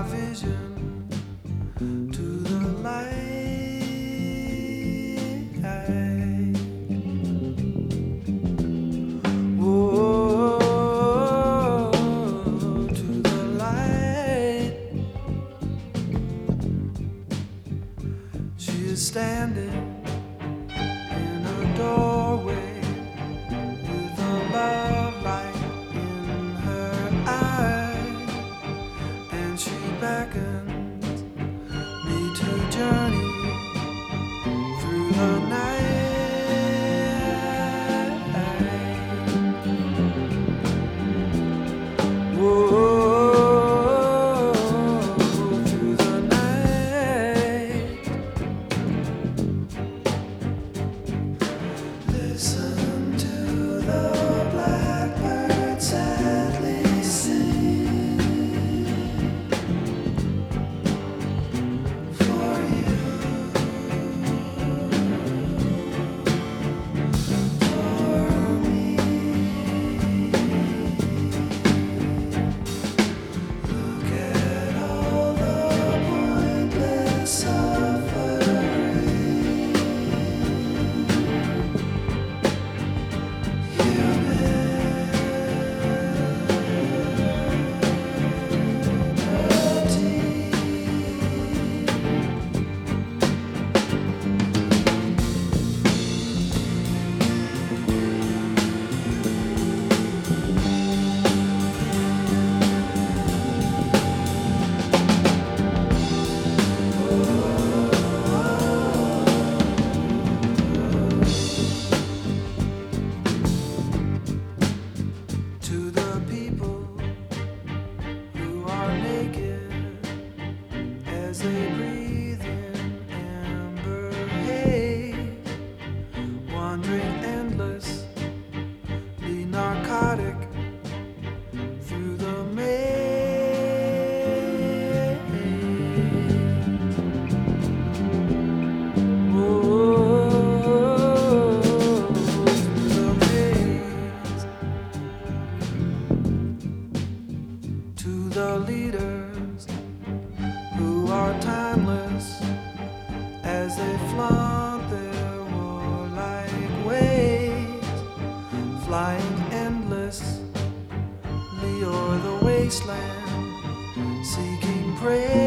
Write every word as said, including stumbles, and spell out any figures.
vision to the light. Whoa, to the light. She is standing in a doorway with a love light in her eye, and she beckons me to journey through the night. Whoa, through the night. Listen to the blackbird sadly sing for you, for me. Look at all the pointless suffering. To the people who are naked as they breathe in amber haze, wandering endlessly narcotic through the maze. Whoa, through the maze. To the leaders who are timeless as they flaunt their warlike ways, flying endlessly o'er the wasteland, seeking prey.